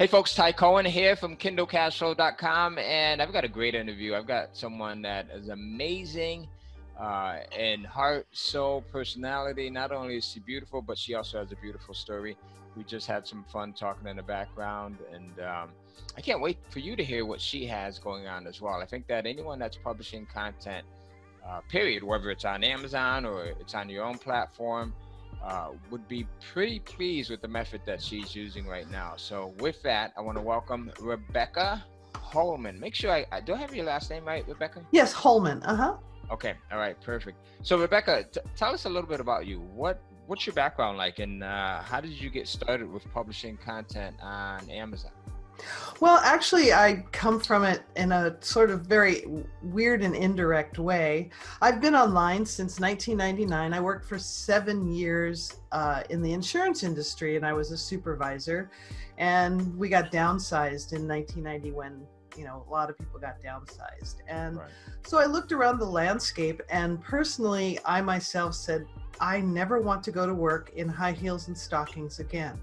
Hey folks, Ty Cohen here from KindleCashFlow.com, and I've got a great interview. I've got someone that is amazing in heart, soul, personality. Not only is she beautiful, but she also has a beautiful story. We just had some fun talking in the background, and I can't wait for you to hear what she has going on as well. I think that anyone that's publishing content, period, whether it's on Amazon or it's on your own platform, would be pretty pleased with the method that she's using right now. So with that, I want to welcome Rebecca Holman. Make sure I do I have your last name right, Rebecca? Yes, Holman. Okay. All right. Perfect. So Rebecca, tell us a little bit about you. What's your background like, and how did you get started with publishing content on Amazon? Well, actually, I come from it in a sort of very weird and indirect way. I've been online since 1999. I worked for 7 years in the insurance industry, and I was a supervisor. And we got downsized in 1990 when, a lot of people got downsized. And so I looked around the landscape, and personally, I myself said, I never want to go to work in high heels and stockings again.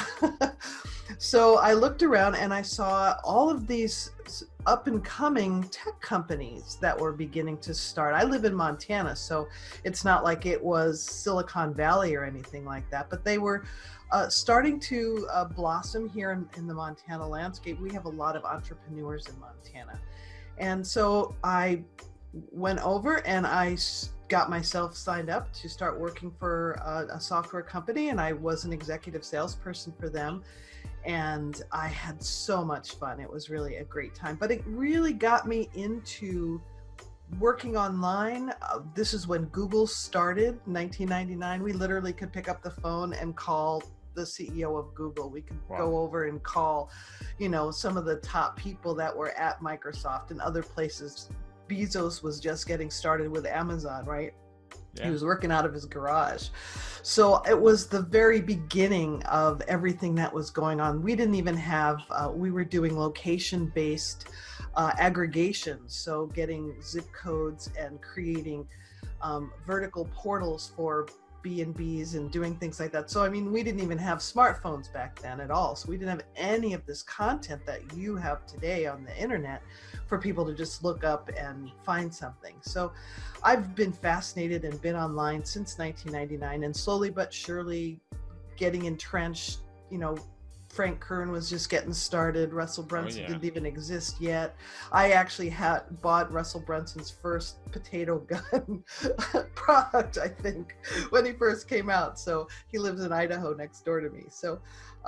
So I looked around and I saw all of these up and coming tech companies that were beginning to start. I live in Montana, so it's not like it was Silicon Valley or anything like that, but they were starting to blossom here in the Montana landscape. We have a lot of entrepreneurs in Montana. And so I went over and I got myself signed up to start working for a software company, and I was an executive salesperson for them. And I had so much fun. It was really a great time, but it really got me into working online. This is when Google started, 1999. We literally could pick up the phone and call the CEO of Google. We could go over and call, some of the top people that were at Microsoft and other places. Bezos was just getting started with Amazon, right? Yeah. He was working out of his garage. So it was the very beginning of everything that was going on. We didn't even have, we were doing location-based aggregations. So getting zip codes and creating vertical portals for B&Bs and doing things like that. So, we didn't even have smartphones back then at all. So we didn't have any of this content that you have today on the internet for people to just look up and find something. So I've been fascinated and been online since 1999, and slowly but surely getting entrenched. Frank Kern was just getting started. Russell Brunson didn't even exist yet. I actually had bought Russell Brunson's first potato gun product, I think, when he first came out. So he lives in Idaho next door to me. So,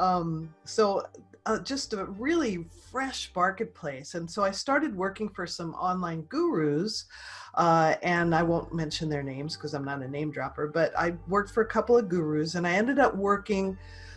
just a really fresh marketplace. And so I started working for some online gurus, and I won't mention their names because I'm not a name dropper, but I worked for a couple of gurus, and I ended up working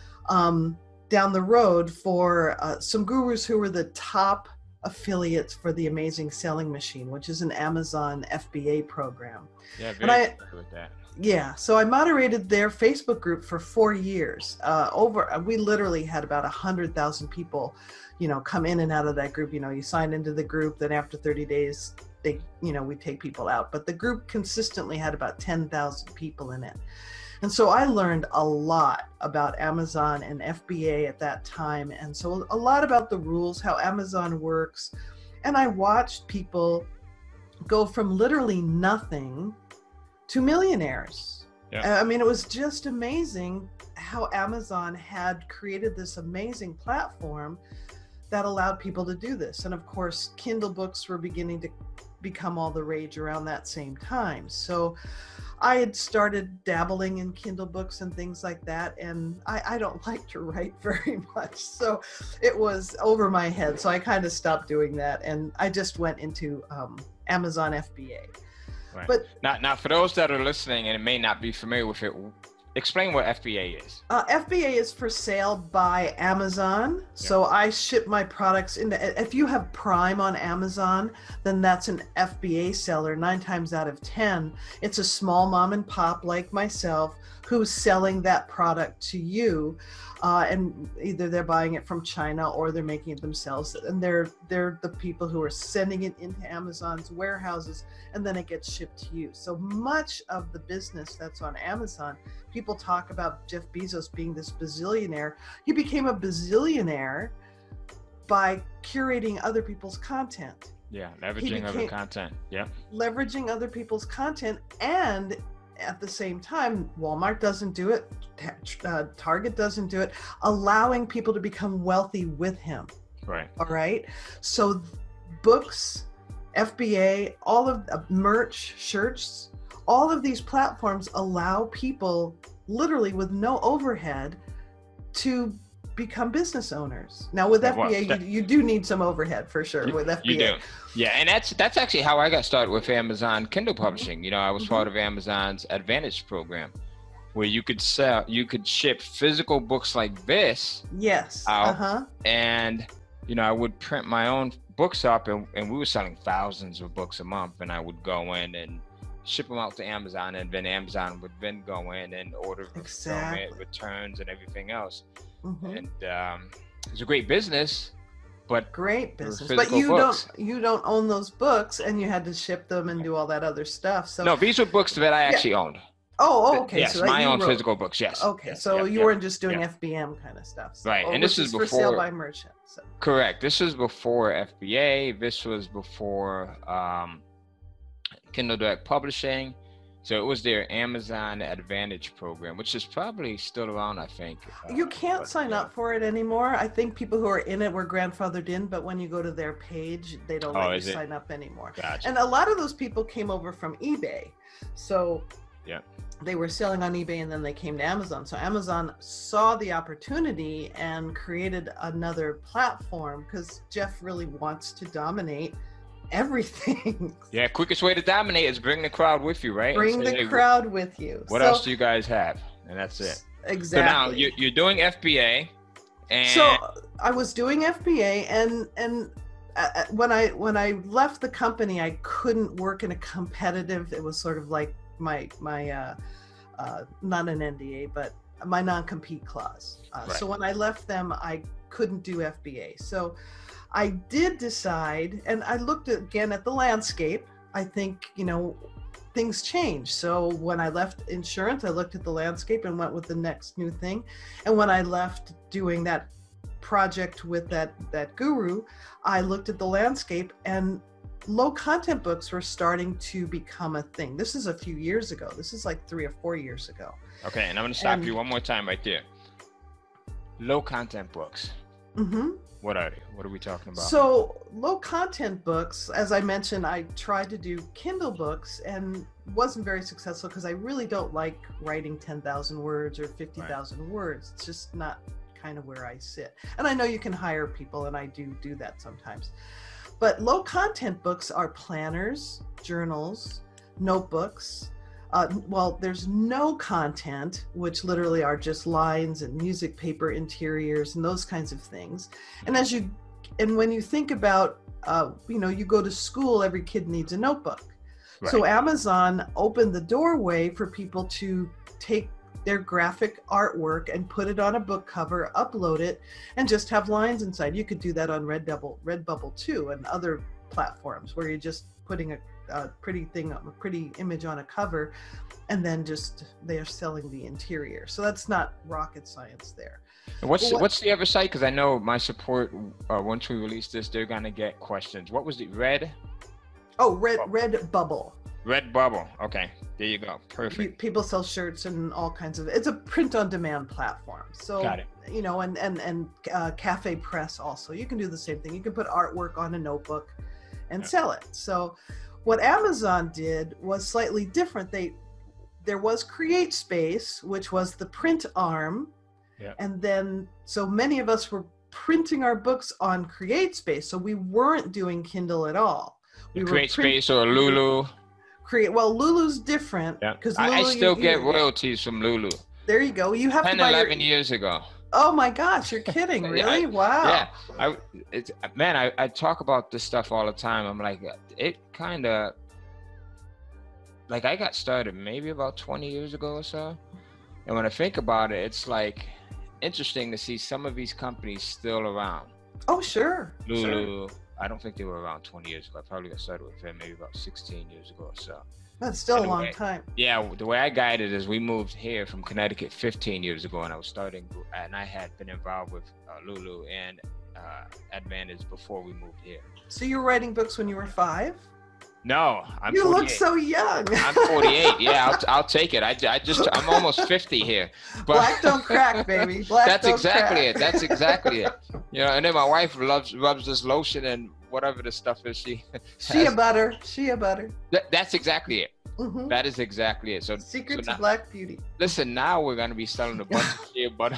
down the road for some gurus who were the top affiliates for the Amazing Selling Machine, which is an Amazon FBA program. Yeah, very familiar with that. Yeah, so I moderated their Facebook group for 4 years. We literally had about 100,000 people, come in and out of that group. You sign into the group, then after 30 days, we take people out. But the group consistently had about 10,000 people in it. And so I learned a lot about Amazon and FBA at that time. And so a lot about the rules, how Amazon works. And I watched people go from literally nothing to millionaires. Yeah. It was just amazing how Amazon had created this amazing platform that allowed people to do this. And of course, Kindle books were beginning to become all the rage around that same time. So I had started dabbling in Kindle books and things like that, and I don't like to write very much, so it was over my head. So I kind of stopped doing that, and I just went into Amazon FBA. Right. But now, for those that are listening and may not be familiar with it, explain what FBA is. FBA is for sale by Amazon. Yeah. So I ship my products into, if you have Prime on Amazon, then that's an FBA seller. 9 times out of 10, it's a small mom and pop like myself who's selling that product to you. And either they're buying it from China or they're making it themselves. And they're the people who are sending it into Amazon's warehouses, and then it gets shipped to you. So much of the business that's on Amazon, people talk about Jeff Bezos being this bazillionaire. He became a bazillionaire by curating other people's content. Yeah, leveraging other content. Yeah. Leveraging other people's content, and at the same time, Walmart doesn't do it, Target doesn't do it, allowing people to become wealthy with him. Right. All right. So books, FBA, all of merch, shirts, all of these platforms allow people literally with no overhead to become business owners. Now with FBA, you do need some overhead for sure with FBA. You do. Yeah, and that's actually how I got started with Amazon Kindle publishing. You know, I was part of Amazon's Advantage program, where you could ship physical books like this out, and you know, I would print my own books up, and we were selling thousands of books a month, and I would go in and ship them out to Amazon, and then Amazon would then go in and order fulfillment, returns, and everything else. And it's a great business, but you don't own those books, and you had to ship them and do all that other stuff. So no, these are books that I actually owned. Oh, okay. Yes, so my own physical books. Yes. Okay, yes, so you weren't just doing FBM kind of stuff. So, right, and this is before for sale by merchant. So. Correct. This was before FBA. This was before Kindle Direct Publishing. So it was their Amazon Advantage program, which is probably still around, I think. You can't sign up for it anymore. I think people who are in it were grandfathered in, but when you go to their page, they don't let you sign up anymore. Gotcha. And a lot of those people came over from eBay. So yeah, they were selling on eBay, and then they came to Amazon. So Amazon saw the opportunity and created another platform, because Jeff really wants to dominate everything. Yeah, quickest way to dominate is bring the crowd with you, right? Bring the crowd with you. What else do you guys have? And that's it. Exactly. So now you're doing FBA, and so I was doing FBA, and when I left the company, I couldn't work in a competitive. It was sort of like my not an NDA, but my non-compete clause. Right. So when I left them, I couldn't do FBA. So I did decide, and I looked again at the landscape. I think, you know, things change. So when I left insurance, I looked at the landscape and went with the next new thing. And when I left doing that project with that guru, I looked at the landscape, and low content books were starting to become a thing. This is a few years ago. This is like 3 or 4 years ago. Okay, and I'm going to stop you one more time right there. Low content books. What are they? What are we talking about? So low content books, as I mentioned, I tried to do Kindle books and wasn't very successful, because I really don't like writing 10,000 words or 50,000 words. It's just not kind of where I sit. And I know you can hire people, and I do that sometimes. But low content books are planners, journals, notebooks. Well, there's no content, which literally are just lines and music paper interiors and those kinds of things. And when you think about, you know, you go to school, every kid needs a notebook. Right. So Amazon opened the doorway for people to take their graphic artwork and put it on a book cover, upload it, and just have lines inside. You could do that on Redbubble too, and other platforms where you're just putting a pretty image on a cover, and then just they're selling the interior. So that's not rocket science there. What's the other site? Because I know my support, once we release this, they're gonna get questions. What was the Redbubble. Redbubble. Okay, there you go. Perfect. People sell shirts and all kinds of. It's a print-on-demand platform. So got it. You know, and Cafe Press also. You can do the same thing. You can put artwork on a notebook and sell it. So what Amazon did was slightly different. There was CreateSpace, which was the print arm, and then so many of us were printing our books on CreateSpace. So we weren't doing Kindle at all. CreateSpace or Lulu. Well, Lulu's different, because I still get royalties from Lulu. There you go. You have 10, to buy 11 years ago. Oh my gosh, you're kidding! Really? Wow. Yeah, I talk about this stuff all the time. I'm like, it kind of, like, I got started maybe about 20 years ago or so, and when I think about it, it's like interesting to see some of these companies still around. Oh sure. Lulu. Sure. I don't think they were around 20 years ago. I probably got started with them maybe about 16 years ago or so. That's still a long time. Yeah, the way I guided is we moved here from Connecticut 15 years ago, and I was starting, and I had been involved with Lulu, and advantage before we moved here. So you were writing books when you were 5? No, I'm You 48. look so young. I'm 48. Yeah, I'll take it. I'm almost 50 here. But Black don't crack, baby. Black that's don't exactly crack. it. That's exactly it. You know, and then my wife rubs this lotion and whatever the stuff is. Shea butter. Shea butter. That's exactly it. Mm-hmm. That is exactly it. So Secret so to Black Beauty. listen, now we're gonna be selling a bunch of shea butter.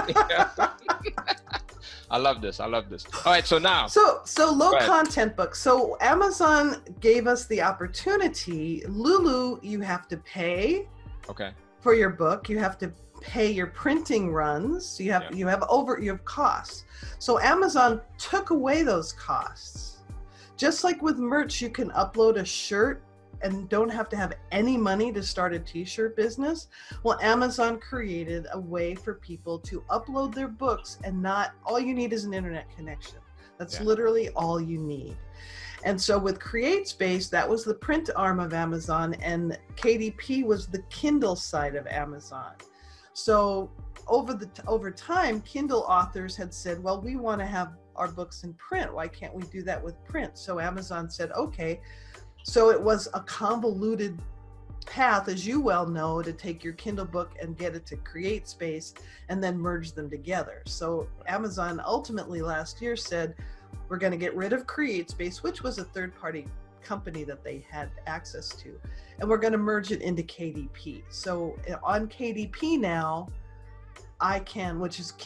I love this. All right, so now. So low content books. So Amazon gave us the opportunity. Lulu, you have to pay. Okay. For your book, you have to pay your printing runs. You have costs. So Amazon took away those costs. Just like with merch, you can upload a shirt and don't have to have any money to start a t-shirt business. Well, Amazon created a way for people to upload their books, and not all you need is an internet connection. That's literally all you need. And so with CreateSpace, that was the print arm of Amazon, and KDP was the Kindle side of Amazon. So over time, Kindle authors had said, well, we want to have our books in print. Why can't we do that with print? So Amazon said, okay. So it was a convoluted path, as you well know, to take your Kindle book and get it to CreateSpace and then merge them together. So Amazon ultimately last year said, we're going to get rid of CreateSpace, which was a third-party company that they had access to, and we're going to merge it into KDP. So on KDP now, I can, which is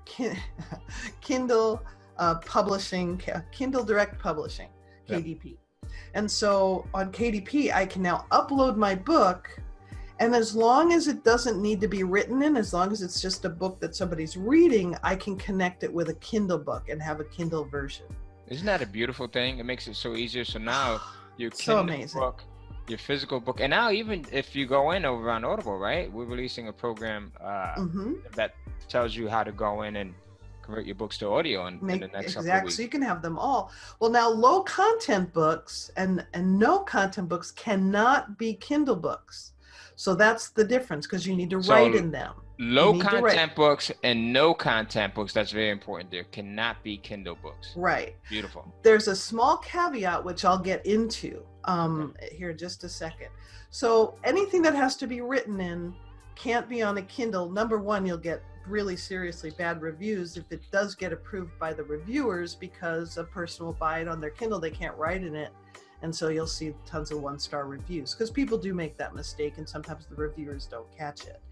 Kindle Publishing, Kindle Direct Publishing, KDP. Yep. And so on KDP, I can now upload my book, and as long as it doesn't need to be written in, as long as it's just a book that somebody's reading, I can connect it with a Kindle book and have a Kindle version. Isn't that a beautiful thing? It makes it so easier. So now your Kindle book, your physical book, and now even if you go in over on Audible, right? We're releasing a program that tells you how to go in and convert your books to audio in the next couple of weeks. So you can have them all. Well, now low content books and no content books cannot be Kindle books. So that's the difference, because you need to write in them. Low content books and no content books, that's very important. There cannot be Kindle books. Right. Beautiful. There's a small caveat, which I'll get into here in just a second. So anything that has to be written in can't be on a Kindle. Number one, you'll get really seriously bad reviews if it does get approved by the reviewers, because a person will buy it on their Kindle, they can't write in it, and so you'll see tons of 1-star reviews, because people do make that mistake and sometimes the reviewers don't catch it.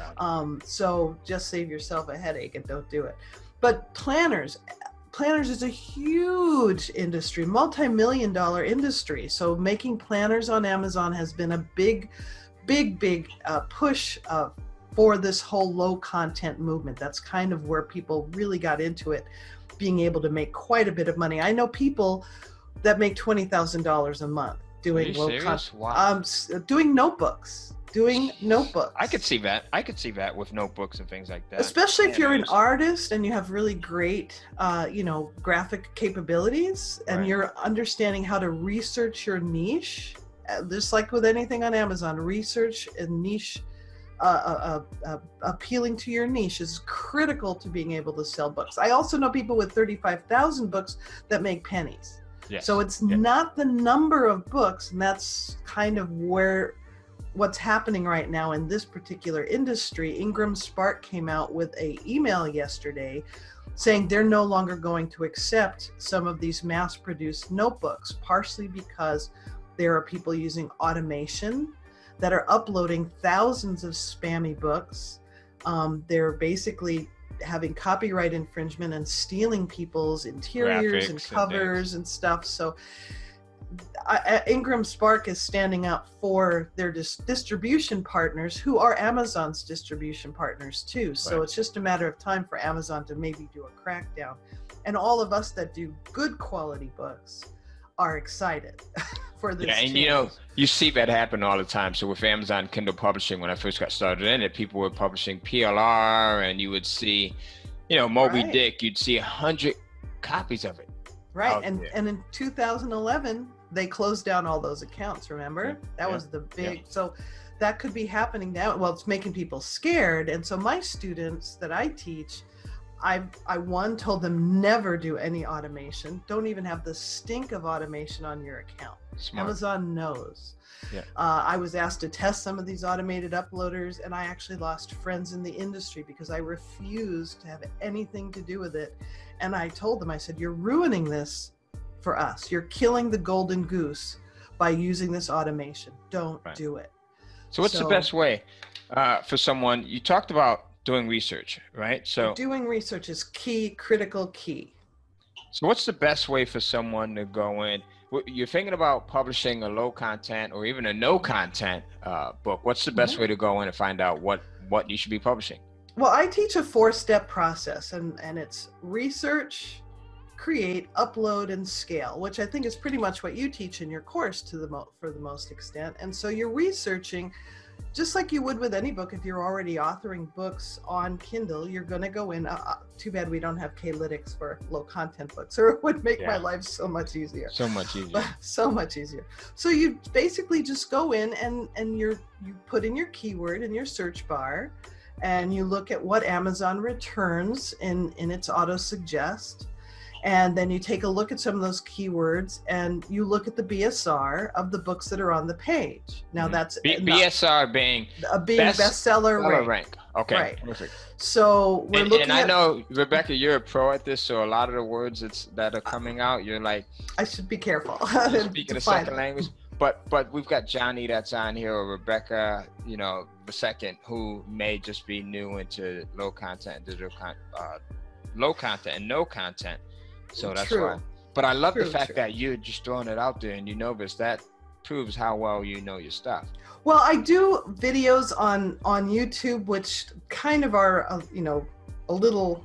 So just save yourself a headache and don't do it. But planners is a huge industry, multi-million-dollar industry. So making planners on Amazon has been a big push for this whole low content movement. That's kind of where people really got into it, being able to make quite a bit of money. I know people that make $20,000 a month doing low content. Wow. Doing notebooks. I could see that with notebooks and things like that. Especially if you're an artist and you have really great, graphic capabilities, and you're understanding how to research your niche. Just like with anything on Amazon, research a niche, appealing to your niche is critical to being able to sell books. I also know people with 35,000 books that make pennies. Yes. So it's not the number of books, and that's kind of what's happening right now in this particular industry. Ingram Spark came out with an email yesterday saying they're no longer going to accept some of these mass-produced notebooks, partially because there are people using automation that are uploading thousands of spammy books. They're basically having copyright infringement and stealing people's interiors and covers and stuff. So Ingram Spark is standing up for their distribution partners, who are Amazon's distribution partners too. So it's just a matter of time for Amazon to maybe do a crackdown. And all of us that do good quality books are excited for this. Yeah, and you see that happen all the time. So with Amazon Kindle Publishing, when I first got started in it, people were publishing PLR, and you would see, Moby Dick, you'd see 100 copies of it. Right, and in 2011, they closed down all those accounts, remember? That was the big, so that could be happening now. Well, it's making people scared. And so my students that I teach, I told them never do any automation. Don't even have the stink of automation on your account. Smart. Amazon knows. Yeah. I was asked to test some of these automated uploaders, and I actually lost friends in the industry because I refused to have anything to do with it. And I told them, I said, you're ruining this for us. You're killing the golden goose by using this automation. Don't do it. So what's the best way for someone? You talked about doing research, right? So doing research is key, critical key. So what's the best way for someone to go in? You're thinking about publishing a low content or even a no content book. What's the best way to go in and find out what you should be publishing? Well, I teach a 4-step process, and it's research, create, upload, and scale, which I think is pretty much what you teach in your course for the most extent. And so you're researching just like you would with any book. If you're already authoring books on Kindle, you're going to go in. Too bad we don't have K-Lytics for low content books, or it would make my life so much easier. So much easier. So much easier. So you basically just go in and you put in your keyword in your search bar, and you look at what Amazon returns in its auto suggest. And then you take a look at some of those keywords, and you look at the BSR of the books that are on the page. Now that's BSR being bestseller rank. Okay, right. Perfect. So we're looking. And I know, Rebecca, you're a pro at this, so a lot of the words that are coming out, you're like, I should be careful. Speaking a second language. But we've got Johnny that's on here, or Rebecca, the second, who may just be new into low content, low content and no content. So that's why. But I love the fact that you're just throwing it out there, and this. That proves how well you know your stuff. Well, I do videos on YouTube, which kind of are, a little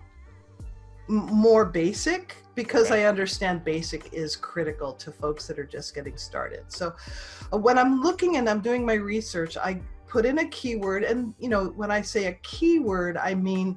more basic, because I understand basic is critical to folks that are just getting started. So when I'm looking and I'm doing my research, I put in a keyword, and when I say a keyword, I mean,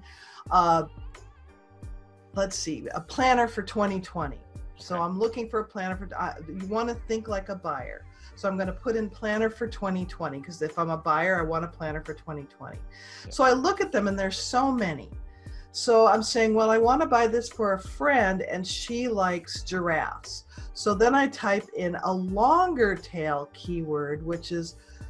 let's see, a planner for 2020. So I'm looking for a planner for, you want to think like a buyer. So I'm going to put in planner for 2020, because if I'm a buyer, I want a planner for 2020. Yeah. So I look at them, and there's so many. So I'm saying, well, I want to buy this for a friend, and she likes giraffes. So then I type in a longer tail keyword, which is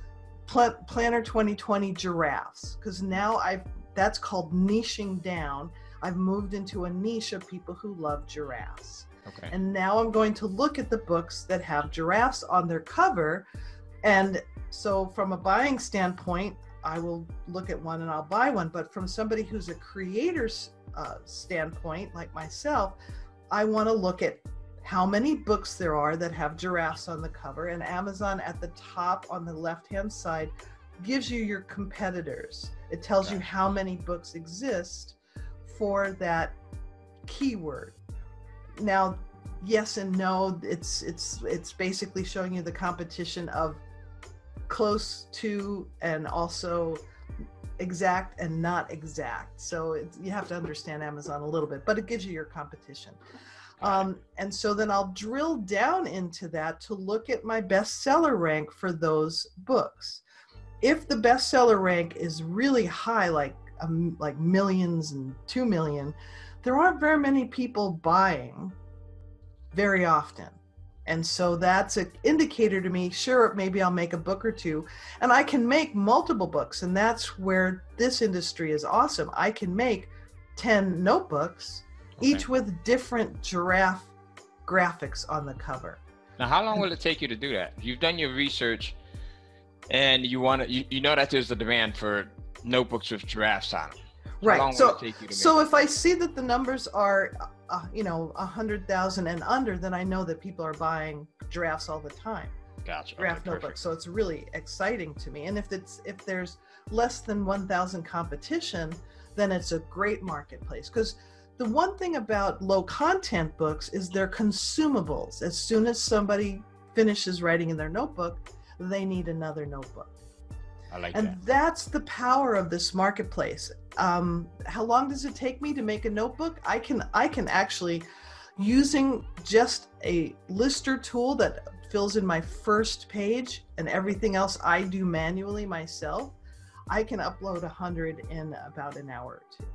planner 2020 giraffes, because now that's called niching down. I've moved into a niche of people who love giraffes. Okay. And now I'm going to look at the books that have giraffes on their cover. And so from a buying standpoint, I will look at one and I'll buy one. But from somebody who's a creator's standpoint, like myself, I want to look at how many books there are that have giraffes on the cover. And Amazon at the top on the left-hand side gives you your competitors. It tells you how many books exist for that keyword. Now, yes and no, it's basically showing you the competition of close to and also exact and not exact. So you have to understand Amazon a little bit, but it gives you your competition. And so then I'll drill down into that to look at my bestseller rank for those books. If the bestseller rank is really high, like millions and 2 million, there aren't very many people buying very often. And so that's an indicator to me, sure, maybe I'll make a book or two, and I can make multiple books. And that's where this industry is awesome. I can make 10 notebooks, each with different giraffe graphics on the cover. Now, how long will it take you to do that? You've done your research, and you know that there's a demand for notebooks with giraffes on them. Right. So if I see that the numbers are, 100,000 and under, then I know that people are buying giraffes all the time. Gotcha. Giraffe notebooks. So it's really exciting to me. And if there's less than 1,000 competition, then it's a great marketplace. Because the one thing about low content books is they're consumables. As soon as somebody finishes writing in their notebook, they need another notebook. I like and that. That's the power of this marketplace. How long does it take me to make a notebook? I can actually, using just a lister tool that fills in my first page and everything else I do manually myself, I can upload 100 in about an hour or two.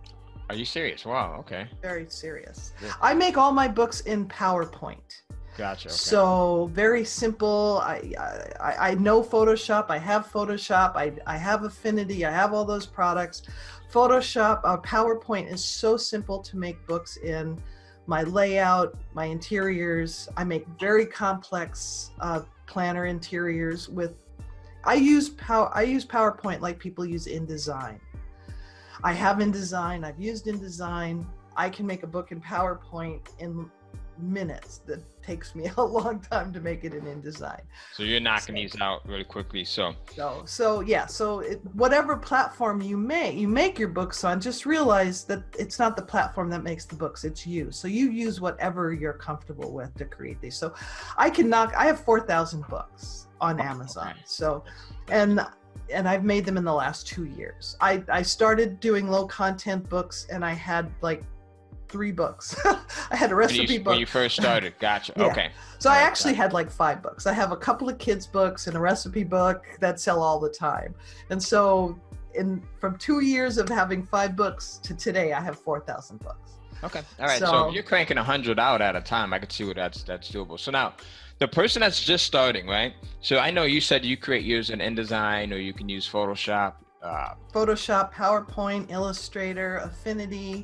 Are you serious? Wow. Okay. Very serious. Yeah. I make all my books in PowerPoint. Gotcha. Okay. So very simple. I know Photoshop. I have Photoshop. I have Affinity. I have all those products. Photoshop, PowerPoint is so simple to make books in. My layout, my interiors. I make very complex planner interiors with. I use PowerPoint like people use InDesign. I have InDesign. I've used InDesign. I can make a book in PowerPoint in minutes. That takes me a long time to make it in InDesign. So you're knocking these out really quickly. So whatever platform you make your books on, just realize that it's not the platform that makes the books, it's you. So you use whatever you're comfortable with to create these. So I have 4,000 books on Amazon. Okay. So, and I've made them in the last 2 years. I started doing low content books and I had like 3 books. I had a recipe book. When you first started. Gotcha. Yeah. Okay. So I actually had like 5 books. I have a couple of kids books and a recipe book that sell all the time. And so from 2 years of having 5 books to today, I have 4,000 books. Okay. All right. So if you're cranking 100 out at a time, I could see what that's doable. So now the person that's just starting, right? So I know you said you create yours in InDesign, or you can use Photoshop. Photoshop, PowerPoint, Illustrator, Affinity,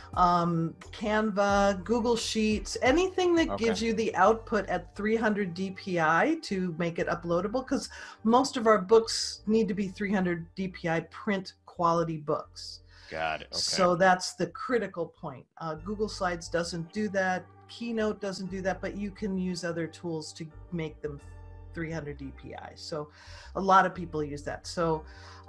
Canva, Google Sheets, anything that gives you the output at 300 DPI to make it uploadable, because most of our books need to be 300 DPI print quality books. Got it. Okay. So that's the critical point. Google Slides doesn't do that. Keynote doesn't do that, but you can use other tools to make them 300 DPI. So a lot of people use that. So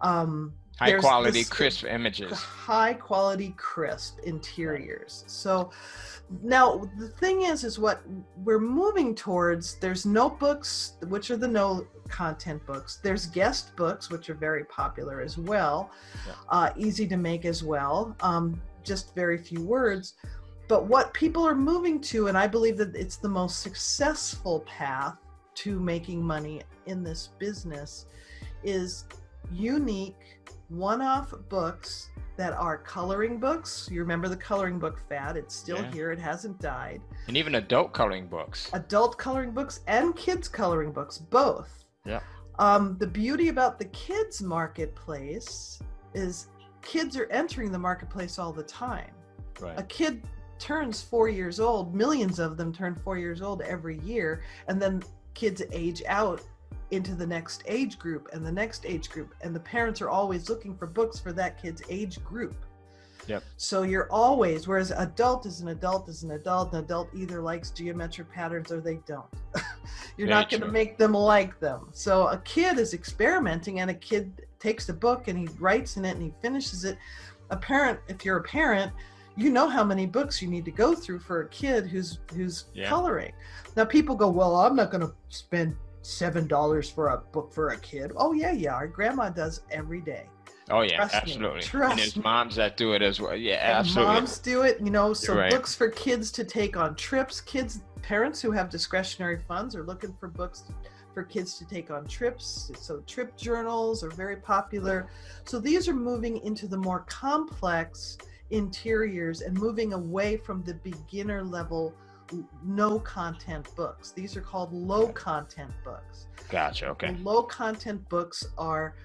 high quality, crisp images. High quality, crisp interiors. So now the thing is what we're moving towards. There's notebooks, which are the no content books. There's guest books, which are very popular as well. Yeah. Easy to make as well. Just very few words. But what people are moving to, and I believe that it's the most successful path to making money in this business, is unique one-off books that are coloring books. You remember the coloring book fad? It's still here. It hasn't died. And even adult coloring books. Adult coloring books and kids coloring books, both. Yeah. The beauty about the kids marketplace is kids are entering the marketplace all the time. Right. A kid turns 4 years old. Millions of them turn 4 years old every year. And then kids age out into the next age group and the next age group, and the parents are always looking for books for that kid's age group. Yep. So you're always, whereas adult is an adult is an adult. An adult either likes geometric patterns or they don't. You're not going to make them like them. So a kid is experimenting, and a kid takes a book and he writes in it and he finishes it. A parent, if you're a parent, you know how many books you need to go through for a kid who's coloring. Now people go, well, I'm not going to spend $7 for a book for a kid. Oh yeah, our grandma does every day. Oh yeah, absolutely. And there's moms that do it as well. Yeah, absolutely. Moms do it, so books for kids to take on trips. Parents who have discretionary funds are looking for books for kids to take on trips. So trip journals are very popular. So these are moving into the more complex interiors and moving away from the beginner level no content books. These are called low content books. Gotcha. Okay. And low content books are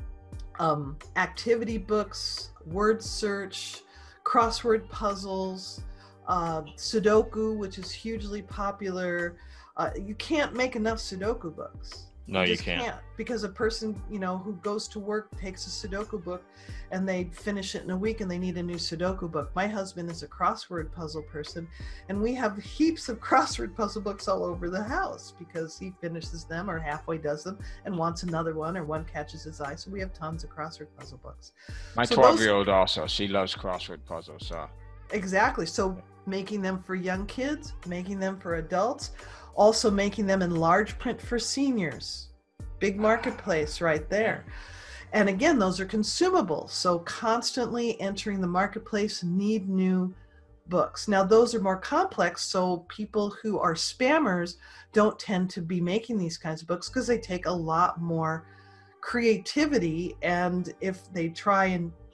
activity books, word search, crossword puzzles, Sudoku, which is hugely popular. You can't make enough Sudoku books. No, you can't. Because a person, who goes to work takes a Sudoku book and they finish it in a week and they need a new Sudoku book. My husband is a crossword puzzle person, and we have heaps of crossword puzzle books all over the house because he finishes them or halfway does them and wants another one, or one catches his eye. So we have tons of crossword puzzle books. My 12-year-old also, she loves crossword puzzles. So. Exactly. So making them for young kids, making them for adults, also making them in large print for seniors. Big marketplace right there. And again, those are consumables. So constantly entering the marketplace need new books. Now, those are more complex. So people who are spammers don't tend to be making these kinds of books because they take a lot more creativity. And if they try and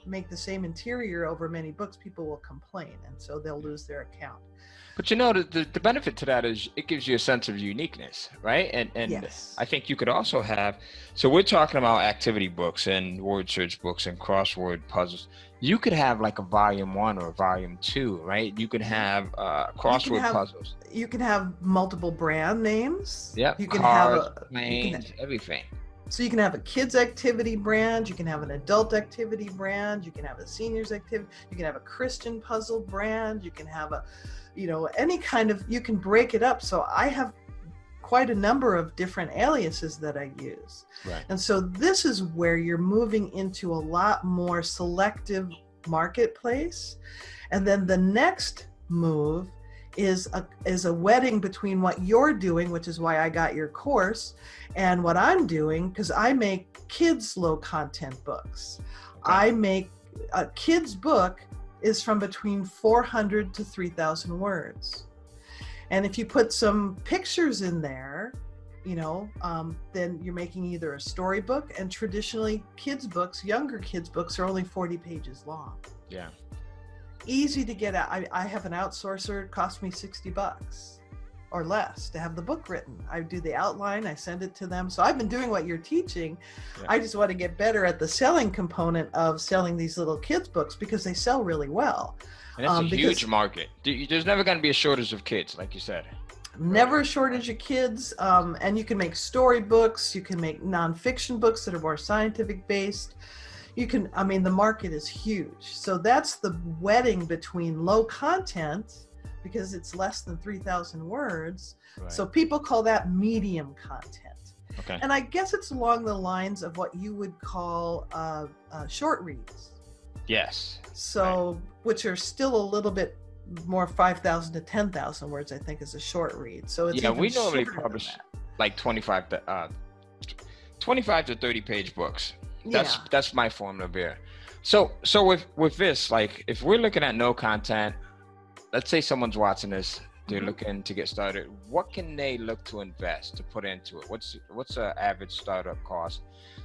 make the same interior over many books, people will complain, and so they'll lose their account. But you know, the benefit to that is it gives you a sense of uniqueness, right? And Yes. I think you could also have, so we're talking about activity books and word search books and crossword puzzles. You could have like a volume 1 or a volume 2, right? You could have crossword puzzles. You can have multiple brand names. Yeah, You can cars, have planes, everything. So you can have a kids activity brand, you can have an adult activity brand, you can have a seniors activity, you can have a Christian puzzle brand, you can have any kind of, you can break it up. So I have quite a number of different aliases that I use. Right. And so this is where you're moving into a lot more selective marketplace. And then the next move is a wedding between what you're doing, which is why I got your course, and what I'm doing, because I make kids low content books. Okay. I make a kid's book is from between 400 to 3,000 words. And if you put some pictures in there, then you're making either a storybook, and traditionally kids books, younger kids books, are only 40 pages long. Yeah. Easy to get out. I have an outsourcer. It cost me $60 or less to have the book written. I do the outline, I send it to them. So I've been doing what you're teaching. Yeah. I just want to get better at the selling component of selling these little kids books, because they sell really well. And that's a huge market. There's never going to be a shortage of kids, like you said. Never a shortage of kids. And you can make storybooks. You can make nonfiction books that are more scientific based. The market is huge. So that's the wedding between low content, because it's less than 3,000 words. Right. So people call that medium content. Okay. And I guess it's along the lines of what you would call short reads. Yes. So, right. Which are still a little bit more 5,000 to 10,000 words, I think, is a short read. So it's we normally publish like 25 to 30 page books. That's my formula there. So with this, like, if we're looking at no content, let's say someone's watching this, they're looking to get started. What can they look to invest, to put into it? What's an average startup cost?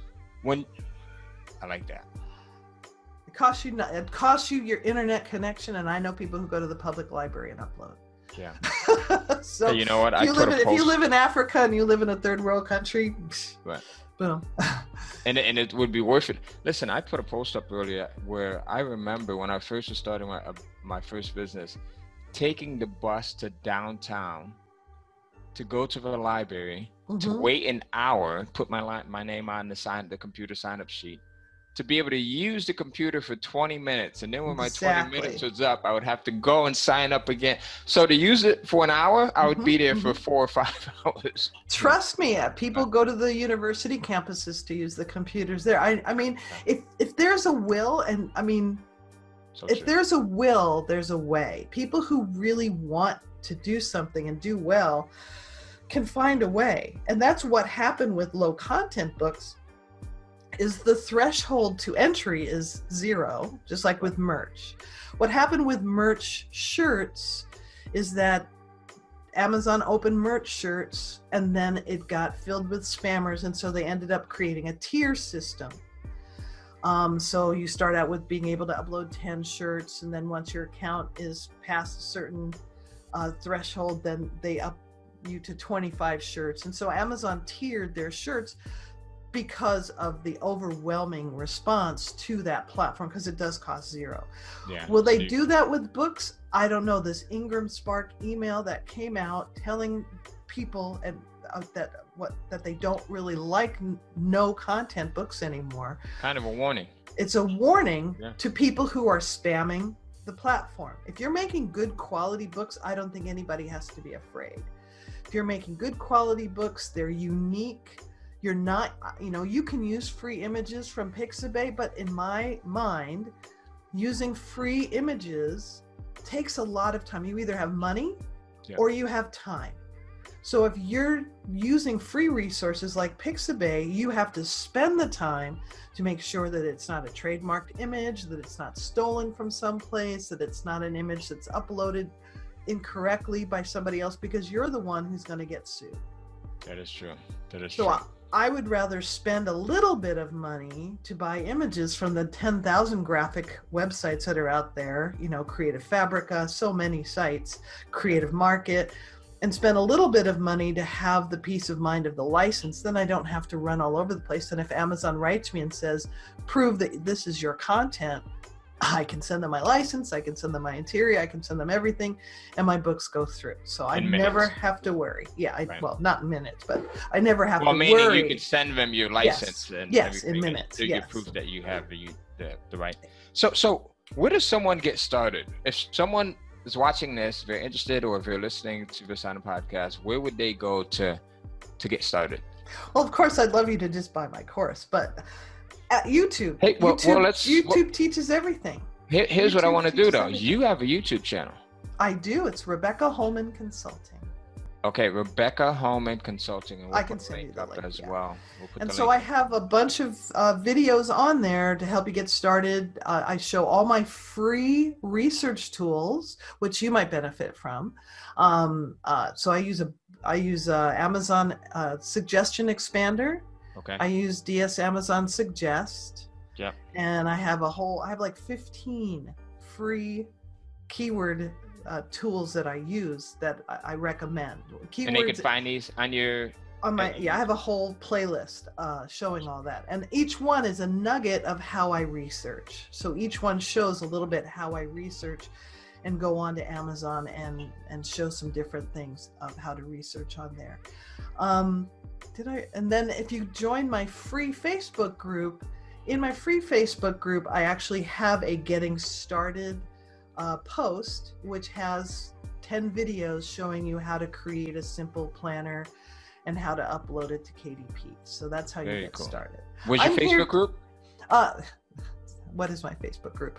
I like that. It costs you your internet connection, and I know people who go to the public library and upload. Yeah. So hey, you know what? If you live in Africa and you live in a third world country, right. Boom. and it would be worth it. Listen, I put a post up earlier where I remember when I first was starting my first business, taking the bus to downtown to go to the library, to wait an hour, put my name on the computer sign-up sheet, to be able to use the computer for 20 minutes. And then when my 20 minutes was up, I would have to go and sign up again. So to use it for an hour, I would be there for 4 or 5 hours. Trust me, people go to the university campuses to use the computers there. I mean, if there's a will, and I mean, if there's a will, there's a way. People who really want to do something and do well can find a way. And that's what happened with low content books. Is the threshold to entry is 0, just like with merch. What happened with merch shirts is that Amazon opened merch shirts, and then it got filled with spammers, and so they ended up creating a tier system. So you start out with being able to upload 10 shirts, and then once your account is past a certain threshold, then they up you to 25 shirts. And so Amazon tiered their shirts because of the overwhelming response to that platform, because it does cost 0. Yeah, will they do that with books? I don't know. This Ingram Spark email that came out telling people that they don't really like no content books anymore. Kind of a warning. It's a warning to people who are spamming the platform. If you're making good quality books, I don't think anybody has to be afraid. If you're making good quality books, they're unique. You're not, you can use free images from Pixabay, but in my mind, using free images takes a lot of time. You either have money or you have time. So if you're using free resources like Pixabay, you have to spend the time to make sure that it's not a trademarked image, that it's not stolen from someplace, that it's not an image that's uploaded incorrectly by somebody else, because you're the one who's going to get sued. That is true. That is true. I would rather spend a little bit of money to buy images from the 10,000 graphic websites that are out there, you know, Creative Fabrica, so many sites, Creative Market, and spend a little bit of money to have the peace of mind of the license. Then I don't have to run all over the place. And if Amazon writes me and says, prove that this is your content, I can send them my license, I can send them my interior, I can send them everything, and my books go through. So I never have to worry. Yeah, well, not in minutes, but I never have to worry. Well, meaning you could send them your license and everything. In minutes. So you prove that you have the right. So where does someone get started? If someone is watching this, if they're interested, or if they're listening to this on a podcast, where would they go to get started? Well, of course, I'd love you to just buy my course, but at YouTube. Hey, YouTube teaches everything. Here's what I want to do, though. Everything. You have a YouTube channel. I do. It's Rebecca Holman Consulting. Okay, Rebecca Holman Consulting. And I can send you the link as well. And so I have a bunch of videos on there to help you get started. I show all my free research tools, which you might benefit from. So I use Amazon Suggestion Expander. Okay. I use DS Amazon Suggest. Yeah. And I have like 15 free keyword tools that I use that I recommend. Keywords, and they can find these on your... I have a whole playlist showing all that. And each one is a nugget of how I research. So each one shows a little bit how I research and go on to Amazon and show some different things of how to research on there. And then if you join my free Facebook group, in my free Facebook group, I actually have a getting started post, which has 10 videos showing you how to create a simple planner and how to upload it to KDP. So that's how you get started. What's your Facebook group? What is my Facebook group?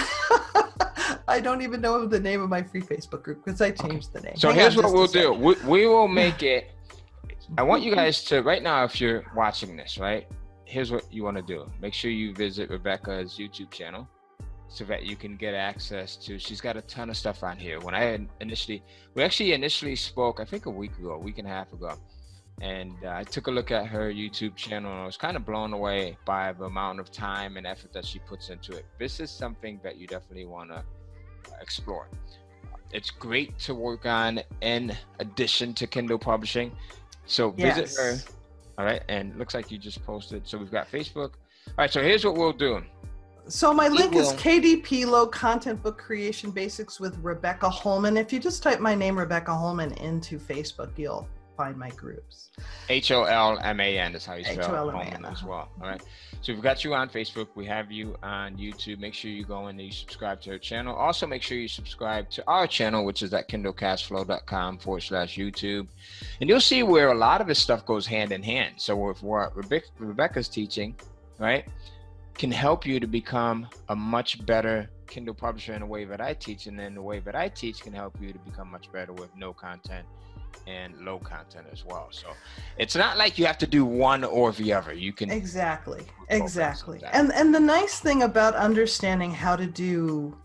I don't even know the name of my free Facebook group because I changed the name. So here's what we'll do. We will make it. I want you guys to, right now, if you're watching this, right, here's what you want to do. Make sure you visit Rebecca's YouTube channel so that you can get access to, she's got a ton of stuff on here. When we actually initially spoke, I think a week and a half ago. And I took a look at her YouTube channel and I was kind of blown away by the amount of time and effort that she puts into it. This is something that you definitely want to explore. It's great to work on in addition to Kindle publishing. So visit her. All right. And looks like you just posted. So we've got Facebook. All right. So here's what we'll do. So my link is KDP Low Content Book Creation Basics with Rebecca Holman. If you just type my name, Rebecca Holman, into Facebook, you'll find my groups. HOLMAN is how you spell Holman as well. All right. So we've got you on Facebook. We have you on YouTube. Make sure you go in and you subscribe to her channel. Also, make sure you subscribe to our channel, which is at kindlecashflow.com/YouTube. And you'll see where a lot of this stuff goes hand in hand. So if what Rebecca's teaching, right, can help you to become a much better Kindle publisher in a way that I teach. And then the way that I teach can help you to become much better with no content and low content as well. So it's not like you have to do one or the other. You can exactly. And the nice thing about understanding how to do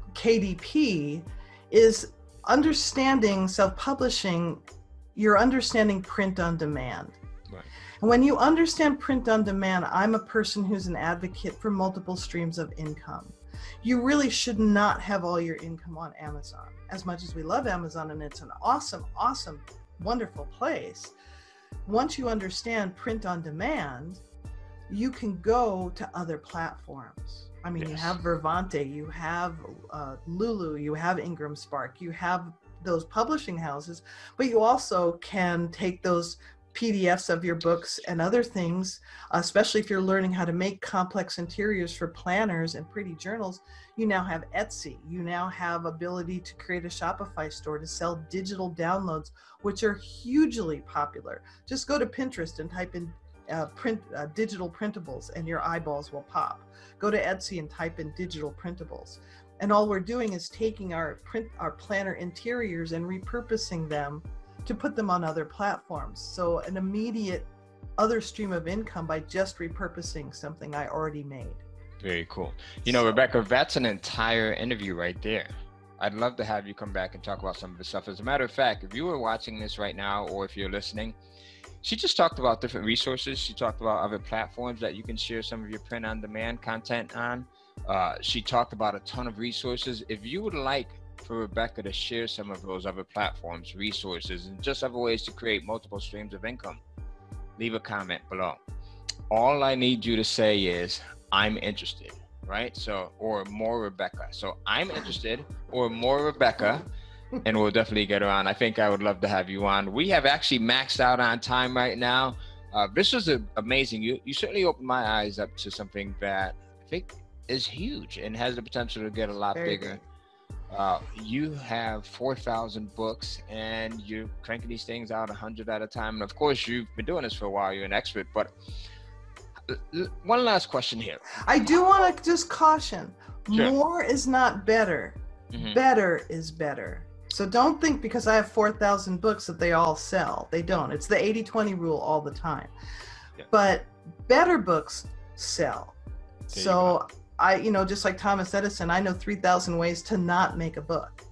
KDP is understanding self-publishing. You're understanding print on demand. Right. And when you understand print on demand, I'm a person who's an advocate for multiple streams of income. You really should not have all your income on Amazon. As much as we love Amazon and it's an awesome, wonderful place, once you understand print on demand, you can go to other platforms. I mean, You have Vervante, you have Lulu, you have Ingram Spark, you have those publishing houses, but you also can take those PDFs of your books and other things, especially if you're learning how to make complex interiors for planners and pretty journals. You now have Etsy. You now have ability to create a Shopify store to sell digital downloads, which are hugely popular. Just go to Pinterest and type in digital printables and your eyeballs will pop. Go to Etsy and type in digital printables. And all we're doing is taking our planner interiors and repurposing them to put them on other platforms. So an immediate other stream of income by just repurposing something I already made. Very cool. You know, Rebecca, that's an entire interview right there. I'd love to have you come back and talk about some of the stuff. As a matter of fact, if you were watching this right now, or if you're listening, she just talked about different resources. She talked about other platforms that you can share some of your print on demand content on. She talked about a ton of resources. If you would like for Rebecca to share some of those other platforms, resources, and just other ways to create multiple streams of income, leave a comment below. All I need you to say is, I'm interested, right? So, or more Rebecca. So I'm interested, or more Rebecca, and we'll definitely get her on. I think I would love to have you on. We have actually maxed out on time right now. This was amazing. You certainly opened my eyes up to something that I think is huge and has the potential to get a lot bigger. You have 4,000 books, and you're cranking these things out 100 at a time. And of course, you've been doing this for a while. You're an expert. But one last question here. I do want to just caution, Sure. More is not better. Mhm. Better is better. So don't think because I have 4,000 books that they all sell. They don't. It's the 80-20 rule all the time. Yeah. But better books sell. There you So just like Thomas Edison, I know 3,000 ways to not make a book.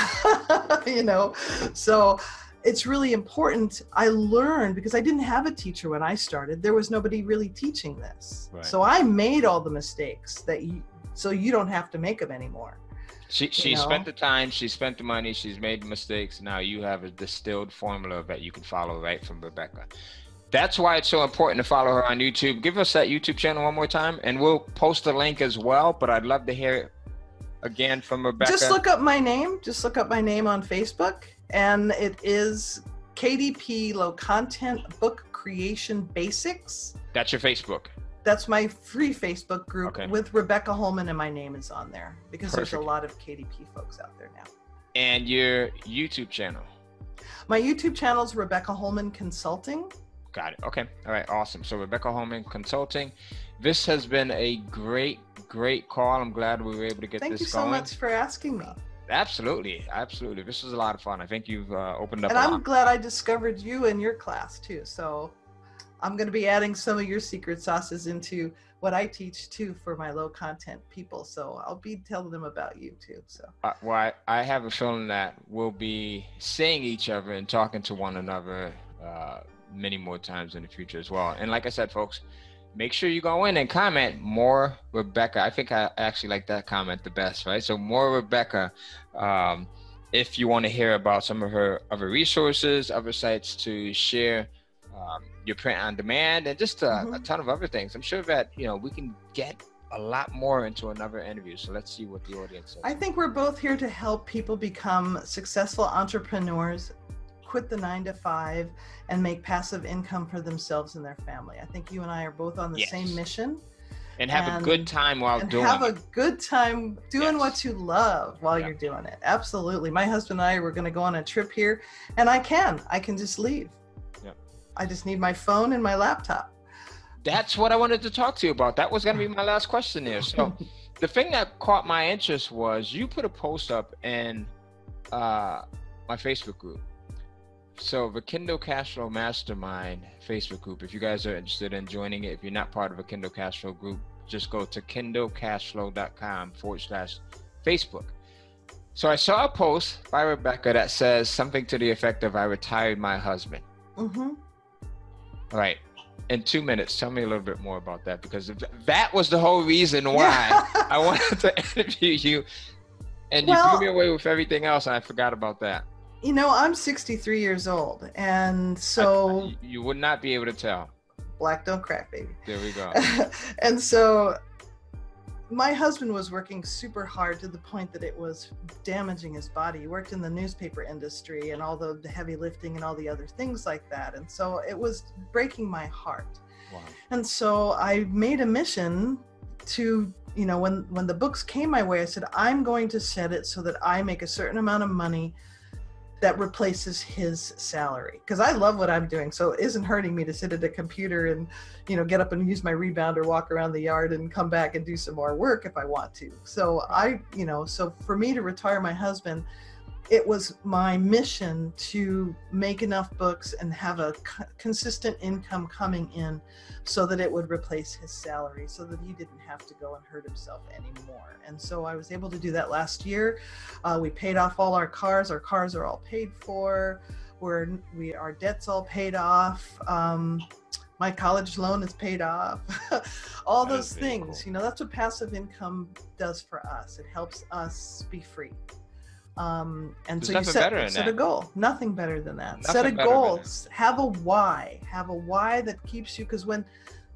So it's really important. I learned, because I didn't have a teacher when I started. There was nobody really teaching this. Right. So I made all the mistakes so you don't have to make them anymore. She spent the time, she spent the money, she's made mistakes. Now you have a distilled formula that you can follow right from Rebecca. That's why it's so important to follow her on YouTube. Give us that YouTube channel one more time, and we'll post the link as well. But I'd love to hear it again from Rebecca. Just look up my name. Just look up my name on Facebook, and it is KDP Low Content Book Creation Basics. That's your Facebook. That's my free Facebook group Okay. with Rebecca Holman, and my name is on there because there's a Perfect. lot of KDP folks out there now. And your YouTube channel. My YouTube channel is Rebecca Holman Consulting. Got it. Okay. All right. Awesome. So Rebecca Holman Consulting. This has been a great call. I'm glad we were able to get Thank this you so going. much for asking me. Absolutely. This was a lot of fun. I think you've opened up And a I'm lot. glad I discovered you in your class too. So I'm going to be adding some of your secret sauces into what I teach too for my low content people. So I'll be telling them about you too. So Well, I have a feeling that we'll be seeing each other and talking to one another many more times in the future as well. And like I said, folks, make sure you go in and comment more Rebecca. I think I actually like that comment the best, right? So more Rebecca, if you want to hear about some of her other resources, other sites to share your print on demand, and just a ton of other things. I'm sure that, we can get a lot more into another interview. So let's see what the audience says. I think we're both here to help people become successful entrepreneurs, quit the 9-to-5, and make passive income for themselves and their family. I think you and I are both on the Yes. same mission. And have a good time while And doing have it. a good time doing Yes. what you love while Yeah. you're doing it. Absolutely. My husband and I were going to go on a trip here, and I can just leave. Yep. I just need my phone and my laptop. That's what I wanted to talk to you about. That was going to be my last question there. So the thing that caught my interest was you put a post up in my Facebook group. So the Kindle Cashflow Mastermind Facebook group, if you guys are interested in joining it, if you're not part of a Kindle Cashflow group, just go to kindlecashflow.com/Facebook. So I saw a post by Rebecca that says something to the effect of, I retired my husband. Mm-hmm. All right. In 2 minutes, tell me a little bit more about that, because that was the whole reason why I wanted to interview you. And you blew me away with everything else, and I forgot about that. I'm 63 years old, and so you would not be able to tell. black don't crack, baby. There we go. And so my husband was working super hard to the point that it was damaging his body. He worked in the newspaper industry and all the heavy lifting and all the other things like that. And so it was breaking my heart. Wow. And so I made a mission to, when the books came my way, I said, I'm going to set it so that I make a certain amount of money that replaces his salary, because I love what I'm doing. So it isn't hurting me to sit at a computer and, get up and use my rebounder, walk around the yard and come back and do some more work if I want to. So so for me to retire my husband, it was my mission to make enough books and have a consistent income coming in so that it would replace his salary, so that he didn't have to go and hurt himself anymore. And so I was able to do that last year. We paid off all our cars. Our cars are all paid for. Our debt's all paid off. My college loan is paid off. All those things, cool. That's what passive income does for us. It helps us be free. And There's so you set a goal. Nothing better than that. Set a goal. Have a why. Have a why that keeps you, because when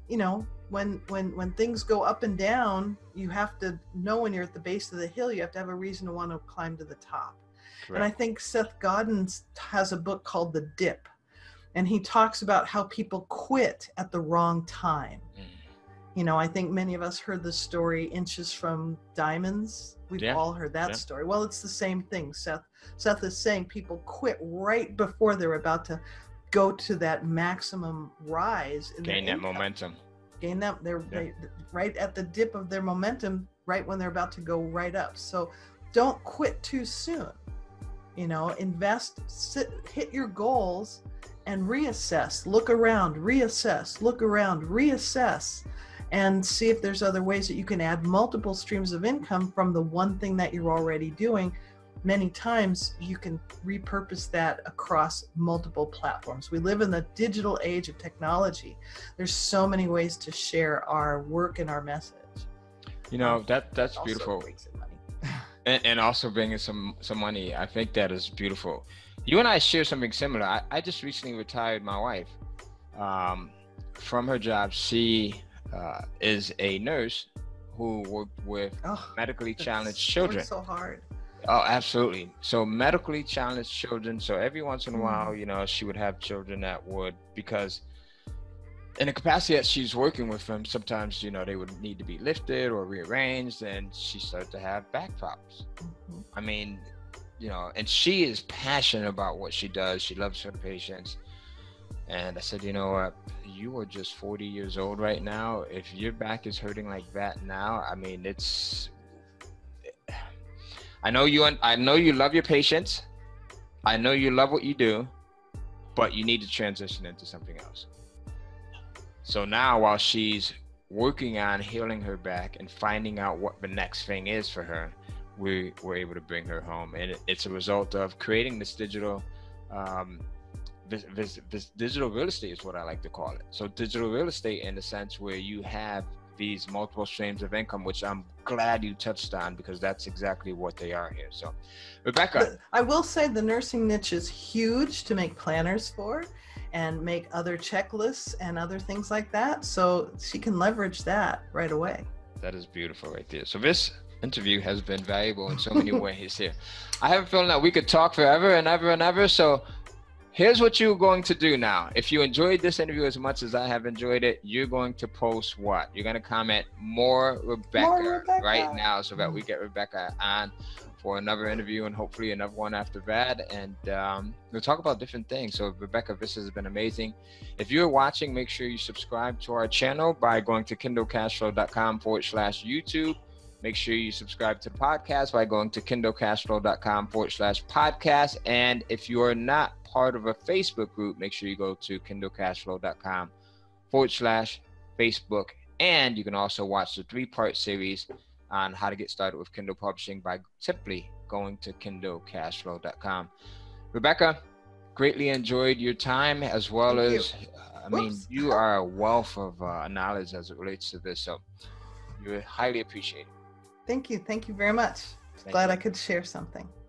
things go up and down, you have to know when you're at the base of the hill, you have to have a reason to want to climb to the top. Correct. And I think Seth Godin has a book called The Dip, and he talks about how people quit at the wrong time. I think many of us heard the story Inches from Diamonds. We've all heard that story. Well, it's the same thing. Seth is saying people quit right before they're about to go to that maximum rise. Gain that momentum. They're right at the dip of their momentum, right when they're about to go right up. So don't quit too soon. Invest, hit your goals and reassess. Look around, reassess, look around, reassess. And see if there's other ways that you can add multiple streams of income from the one thing that you're already doing. Many times you can repurpose that across multiple platforms. We live in the digital age of technology. There's so many ways to share our work and our message. That's beautiful. And also bringing some money. I think that is beautiful. You and I share something similar. I just recently retired my wife from her job. She is a nurse who worked with medically challenged children. So hard. Oh, absolutely. So medically challenged children. So every once in a while, she would have children that would, because in the capacity that she's working with them, sometimes, they would need to be lifted or rearranged, and she started to have back problems. I mean, and she is passionate about what she does. She loves her patients. And I said, you know what, you are just 40 years old right now. If your back is hurting like that now, I mean, I know you love your patients. I know you love what you do, but you need to transition into something else. So now while she's working on healing her back and finding out what the next thing is for her, we were able to bring her home. And it's a result of creating this digital, this digital real estate is what I like to call it. So digital real estate in the sense where you have these multiple streams of income, which I'm glad you touched on, because that's exactly what they are here. So Rebecca. I will say the nursing niche is huge to make planners for and make other checklists and other things like that. So she can leverage that right away. That is beautiful right there. So this interview has been valuable in so many ways here. I have a feeling that we could talk forever and ever and ever. So here's what you're going to do now. If you enjoyed this interview as much as I have enjoyed it, you're going to post what? You're going to comment more Rebecca right now, so that we get Rebecca on for another interview and hopefully another one after that. And we'll talk about different things. So Rebecca, this has been amazing. If you're watching, make sure you subscribe to our channel by going to KindleCashflow.com/YouTube. Make sure you subscribe to the podcast by going to KindleCashflow.com/podcast. And if you are not part of a Facebook group, make sure you go to KindleCashflow.com/Facebook. And you can also watch the 3-part series on how to get started with Kindle publishing by simply going to KindleCashflow.com. Rebecca, greatly enjoyed your time, as well as, you are a wealth of knowledge as it relates to this. So you're highly appreciated. Thank you. Thank you very much. Glad I could share something.